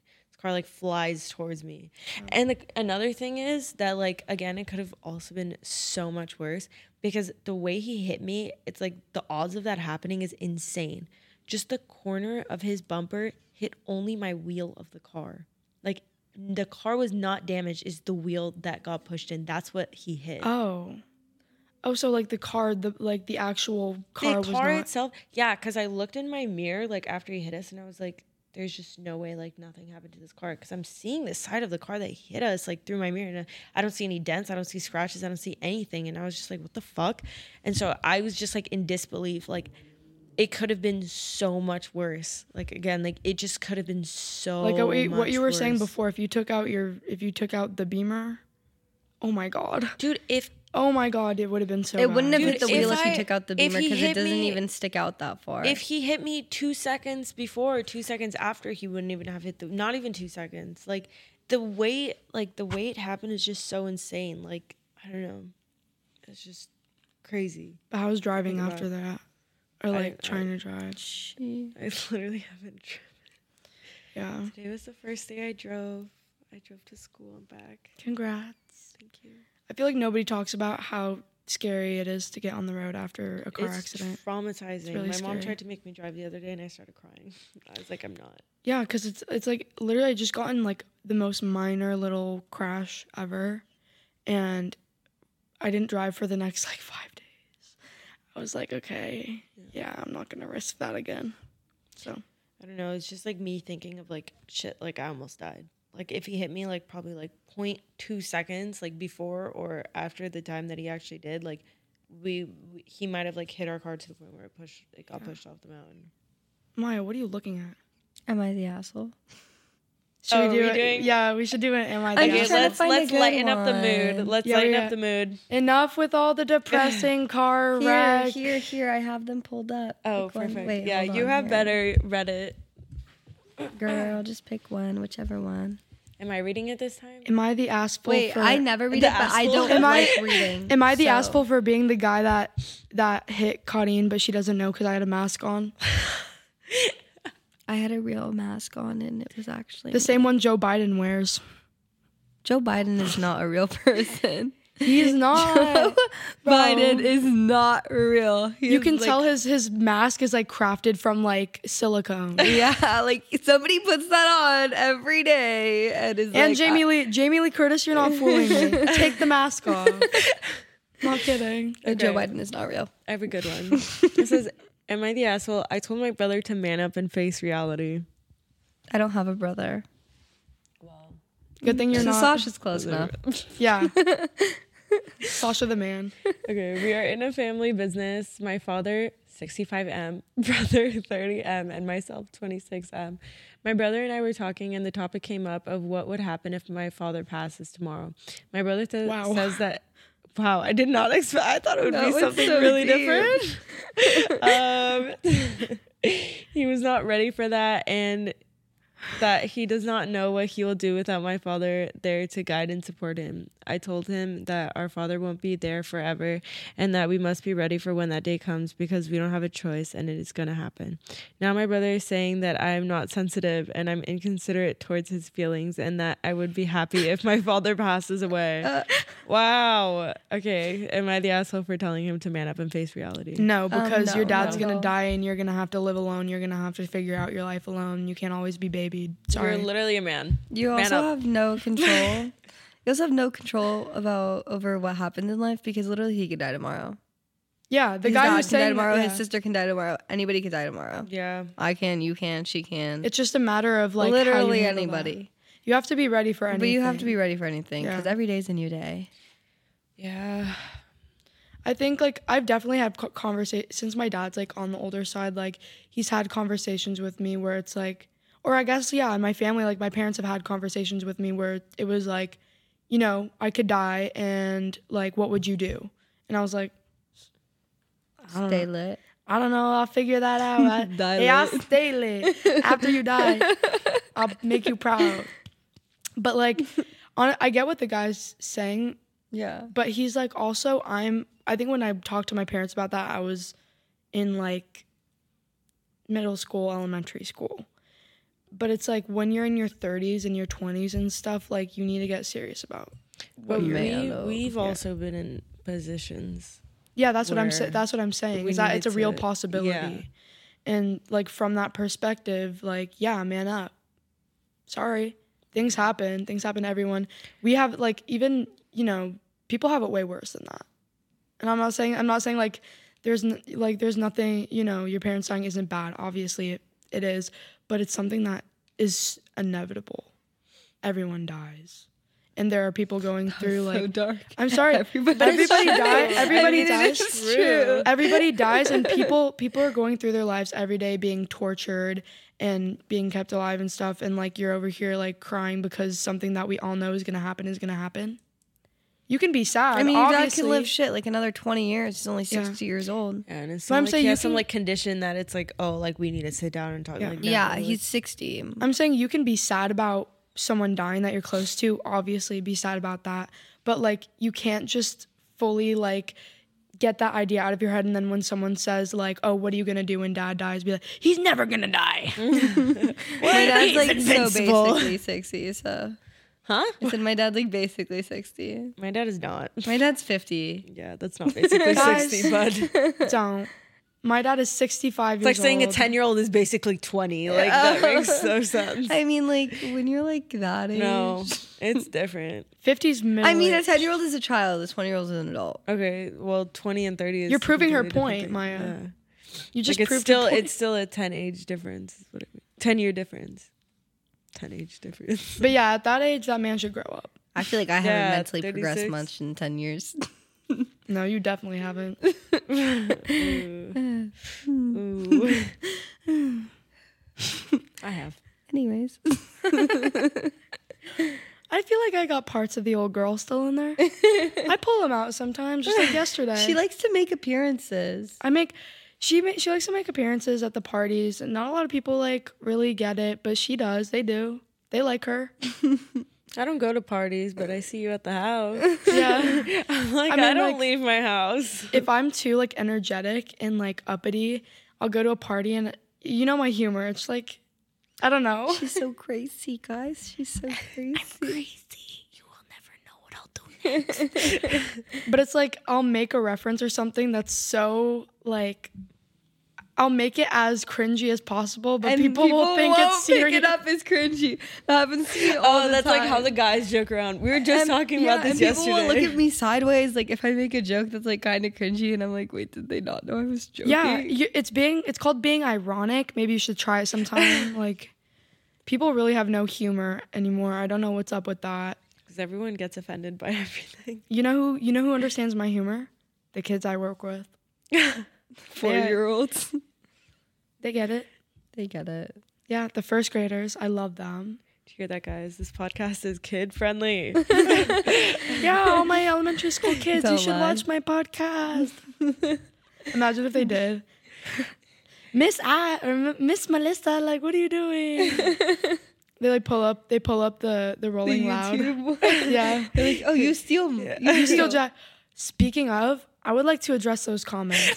me. Oh. And another thing is that like again, it could have also been so much worse, because the way he hit me, it's like the odds of that happening is insane. Just the corner of his bumper hit only my wheel of the car. Like the car was not damaged, it's the wheel that got pushed in. That's what he hit. Oh, so like the car, the actual car was not... itself, yeah, because I looked in my mirror like after he hit us, and I was like, there's just no way like nothing happened to this car, because I'm seeing the side of the car that hit us like through my mirror, and I don't see any dents, I don't see scratches, I don't see anything, and I was just like, what the fuck? And so I was just like in disbelief, like it could have been so much worse. Like again, like it just could have been so like what you were worse. saying before. If you took out the Beamer, oh my god, dude! Oh my god, it would have been so. It bad. wouldn't have hit the wheel if you took out the Beamer, because it doesn't even stick out that far. If he hit me 2 seconds before or 2 seconds after, he wouldn't even have hit not even 2 seconds. Like the way it happened is just so insane. Like I don't know, it's just crazy. But I was driving after that. Or like trying to drive. I literally haven't driven. Yeah. Today was the first day I drove. I drove to school and back. Congrats. Thank you. I feel like nobody talks about how scary it is to get on the road after a car accident. It's traumatizing. It's really My mom scary. tried to make me drive the other day, and I started crying. I was like, I'm not. Yeah, because it's like literally I just gotten like the most minor little crash ever, and I didn't drive for the next like 5 days. I was like, okay, yeah, I'm not gonna risk that again. So I don't know. It's just like me thinking of like shit. Like I almost died. Like if he hit me like probably like 0.2 seconds like before or after the time that he actually did, like he might have like hit our car to the point where it got pushed off the mountain. Maya, what are you looking at? Am I the asshole? Should we do we it? doing? Yeah, we should do it. Am I the I'm Okay, just trying to asshole? find a let's good lighten up the mood. one. Let's Yeah, lighten yeah. up the mood. Enough with all the depressing car wreck. Here. I have them pulled up. Oh, Pick one. perfect. Wait, Yeah, hold you on have here. better Reddit. Girl, just pick one, whichever one. Am I reading it this time? Am I the asshole Wait, for? I never read The it, but I asshole? don't Am I- like reading. Am I the so- asshole for being the guy that hit Colleen, but she doesn't know because I had a mask on? I had a real mask on, and it was actually The same one Joe Biden wears. Joe Biden is not a real person. He's not. Bro. Biden is not real. You can tell his mask is like crafted from like silicone. Yeah, like somebody puts that on every day, and is And like, Jamie Lee Curtis, you're not fooling me. Take the mask off. Not kidding. Joe Okay. Biden is not real. I have a good one. It says, "Am I the asshole? I told my brother to man up and face reality." I don't have a brother. Good thing you're So not. Sasha's close enough. Yeah. Sasha the man. Okay, we are in a family business. My father, 65M, brother, 30M, and myself, 26M. My brother and I were talking, and the topic came up of what would happen if my father passes tomorrow. My brother Wow. says that. Wow, I did not expect. I thought it would That be was something so really deep. different. He was not ready for that, and that he does not know what he will do without my father there to guide and support him. I told him that our father won't be there forever and that we must be ready for when that day comes because we don't have a choice and it is going to happen. Now my brother is saying that I am not sensitive and I'm inconsiderate towards his feelings and that I would be happy if my father passes away. Wow. Okay. Am I the asshole for telling him to man up and face reality? No, because your no, dad's no. gonna die and you're gonna have to live alone. You're gonna have to figure out your life alone. You can't always be babied. Sorry. You're literally a man. You Man also up. have no control. You also have no control over what happens in life because literally he could die tomorrow. Yeah, the His guy dad who's can die saying tomorrow. that, His yeah. sister can die tomorrow. Anybody can die tomorrow. Yeah. I can. You can. She can. It's just a matter of like literally how you handle anybody. that. You have to be ready for anything. But you have to be ready for anything Yeah. because every day's a new day. Yeah. I think like I've definitely had conversations since my dad's like on the older side. Like he's had conversations with me where it's like, or I guess yeah, in my family, like my parents have had conversations with me where it was like, you know, I could die and like, what would you do? And I was like, I don't Stay know. lit. I don't know. I'll figure that out. Die Hey, I'll lit. stay lit. After you die, I'll make you proud. But like, I get what the guy's saying, Yeah. but he's like also I think when I talked to my parents about that, I was in like middle school, elementary school. But it's like when you're in your 30s and your 20s and stuff, like you need to get serious about. But Man, we've yeah. also been in positions. Yeah, that's what I'm Where saying. That's what I'm saying. we Is that needed it's a real to- possibility. yeah. And like from that perspective, like yeah, man up. Sorry. Things happen. Things happen to everyone. We have like even, you know, people have it way worse than that. And I'm not saying like there's nothing, you know, your parents dying isn't bad. Obviously it is, but it's something that is inevitable. Everyone dies. And there are people going through like dark. I'm sorry. Everybody dies. Everybody dies. It's true. Everybody dies, and people are going through their lives every day being tortured and being kept alive and stuff. And like you're over here like crying because something that we all know is gonna happen. You can be sad. I mean, your dad obviously. can live shit like another 20 years. He's only 60 years old. Yeah, and it's But I'm not like saying he you has some can- like condition that it's like, oh, like we need to sit down and talk. Yeah. Like, no, Yeah, like, he's 60. I'm saying you can be sad about someone dying that you're close to. Obviously, be sad about that. But like, you can't just fully like get that idea out of your head, and then when someone says like, "Oh, what are you gonna do when dad dies?" Be like, "He's never gonna die." My dad's like invincible. so basically 60. So huh? I said my dad's like basically 60. My dad is not. My dad's 50. Yeah, that's not basically Guys. 60, bud. Don't. My dad is 65 It's like years saying a old. 10-year-old is basically 20. Like that makes no sense. I mean, like when you're like that age. No, it's different. 50's middle. I mean, a age. 10-year-old is a child. A 20-year-old is an adult. Okay, well, 20 and 30 is. You're proving her completely different point, thing. Maya. Yeah. You just Like it's proved still your point. it's still a 10 age difference. Is what it means. 10-year difference. 10 age difference. But yeah, at that age, that man should grow up. I feel like I haven't Yeah, mentally progressed 36. much in 10 years. No, you definitely haven't. Ooh. I have. Anyways. I feel like I got parts of the old girl still in there. I pull them out sometimes, just like yesterday. She likes to make appearances. She likes to make appearances at the parties, and not a lot of people like really get it, but she does. They do. They like her. I don't go to parties, but I see you at the house. Yeah. I'm like, I don't leave my house. If I'm too like energetic and like uppity, I'll go to a party and you know my humor. It's like, I don't know. She's so crazy, guys. She's so crazy. I'm crazy. You will never know what I'll do next. But it's like I'll make a reference or something that's so like I'll make it as cringy as possible, but people will think it's serious. Pick it up as cringy. That happens to me all the that's time. like how the guys joke around. We were just talking about this yesterday. People will look at me sideways, like if I make a joke that's like kind of cringy, and I'm like, wait, did they not know I was joking? Yeah, it's called being ironic. Maybe you should try it sometime. Like, people really have no humor anymore. I don't know what's up with that. Because everyone gets offended by everything. You know who understands my humor? The kids I work with. 4-year-olds. They get it. They get it. Yeah, the first graders. I love them. Did you hear that, guys? This podcast is kid friendly. Yeah, all my elementary school kids, you should watch my podcast. Imagine if they did. Miss Melissa, like, what are you doing? They like pull up the Rolling Loud. Yeah. They're like, oh, you steal. You steal Jack. Speaking of, I would like to address those comments.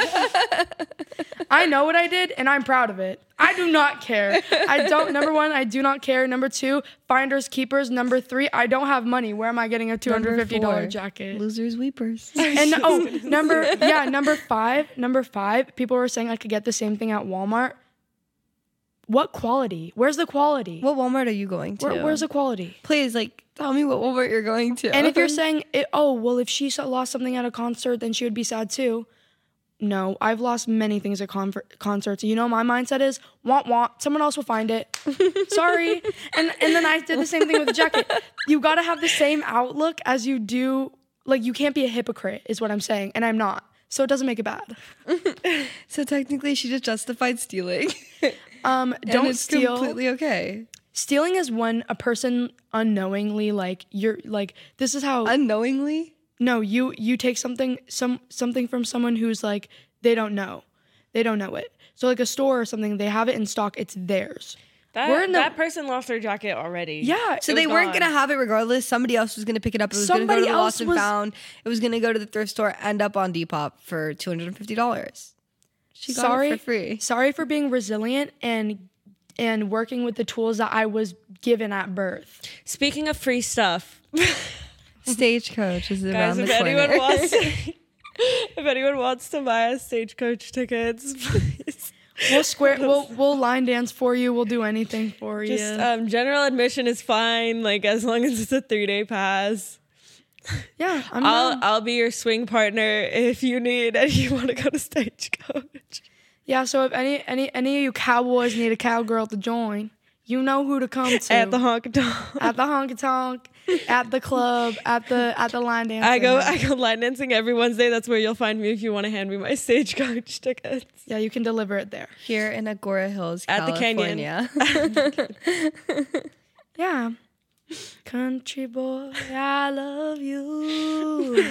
I know what I did, and I'm proud of it. I do not care. Number one, I do not care. Number two, finders, keepers. Number three, I don't have money. Where am I getting a $250 jacket? Losers, weepers. And number five, people were saying I could get the same thing at Walmart. What quality? Where's the quality? What Walmart are you going to? Where's the quality? Please, like, tell me what Walmart you're going to. And if you're saying, if she lost something at a concert, then she would be sad too. No, I've lost many things at concerts. You know, my mindset is, want, someone else will find it. Sorry. And then I did the same thing with the jacket. You got to have the same outlook as you do. Like, you can't be a hypocrite is what I'm saying. And I'm not. So it doesn't make it bad. So technically she just justified stealing. Don't it's steal. Completely okay. Stealing is when a person unknowingly, like, you're like, this is how unknowingly. No, you take something from someone who's like, they don't know it. So like a store or something, they have it in stock, it's theirs. That person lost their jacket already. Yeah. So they weren't gonna have it regardless. Somebody else was gonna pick it up. It was gonna go to the Lost and Found. It was gonna go to the thrift store, end up on Depop for $250. She got it for free. Sorry for being resilient and working with the tools that I was given at birth. Speaking of free stuff. Stagecoach is around the corner. If anyone wants to buy us Stagecoach tickets, please. We'll line dance for you. We'll do anything for you. Just general admission is fine, like as long as it's a 3-day pass. Yeah, I'll be your swing partner if you want to go to Stagecoach. Yeah, so if any of you cowboys need a cowgirl to join, you know who to come to. At the honky-tonk. At the honky-tonk. At the club. At the line dancing. I go line dancing every Wednesday. That's where you'll find me if you want to hand me my Stagecoach tickets. Yeah, you can deliver it there. Here in Agora Hills, at California. the Canyon. Yeah. Country boy, I love you.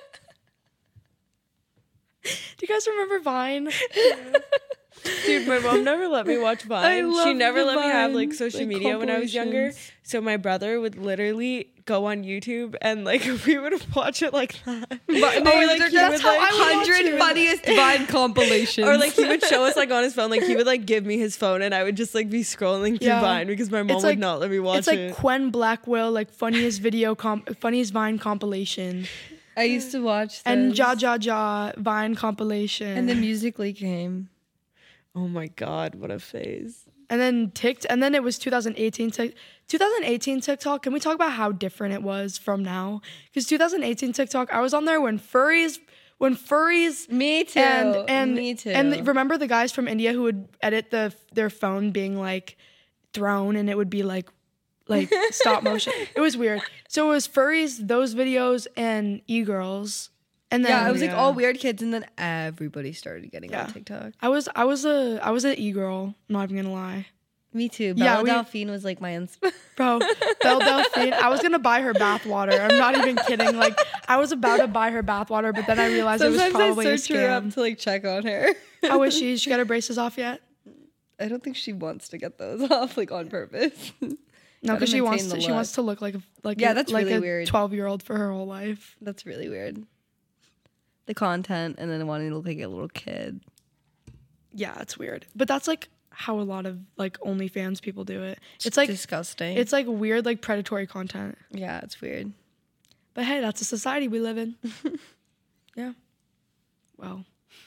Do you guys remember Vine? Dude, my mom never let me watch Vine. She never let me have like social media when I was younger. So my brother would literally go on YouTube and like we would watch it like that. That's how 100 funniest Vine compilations. Or like he would show us like on his phone, like he would like give me his phone and I would just like be scrolling through Vine because my mom would not let me watch it. It's like Quen Blackwell, like funniest Vine compilation. I used to watch those. And Ja Vine compilation. And then Musical.ly came. Oh my God, what a phase. And then it was 2018 TikTok. Can we talk about how different it was from now? Because 2018 TikTok, I was on there when furries Me too. Me too. And remember the guys from India who would edit their phone being like thrown and it would be like stop motion. It was weird. So it was furries, those videos, and e-girls. And then, it was like all weird kids, and then everybody started getting on TikTok. I was a e-girl. I'm not even gonna lie. Me too. Yeah, Belle Delphine was like my Bro, Belle Delphine. I was going to buy her bathwater. I'm not even kidding. Like, I was about to buy her bathwater, but then I realized Sometimes it was probably I search her up to like check on her. How is she? She got her braces off yet? I don't think she wants to get those off like on purpose. No, because she wants to look like that's like really a weird. 12-year-old for her whole life. That's really weird. The content and then wanting to look like a little kid. Yeah, it's weird. But that's like how a lot of like OnlyFans people do it. It's like like disgusting. It's like weird, like predatory content. Yeah, it's weird. But hey, that's a society we live in. Yeah. Well.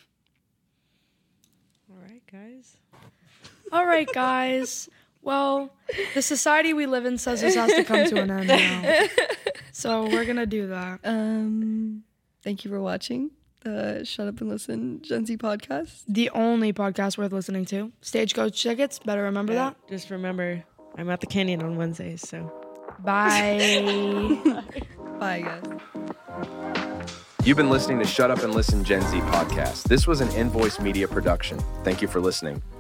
All right, guys. Well, the society we live in says this has to come to an end now. So we're going to do that. Thank you for watching the Shut Up and Listen Gen Z podcast. The only podcast worth listening to. Stagecoach tickets. Better remember that. Just remember, I'm at the Canyon on Wednesdays, so. Bye. Bye, guys. You've been listening to Shut Up and Listen Gen Z podcast. This was an Invoice Media production. Thank you for listening.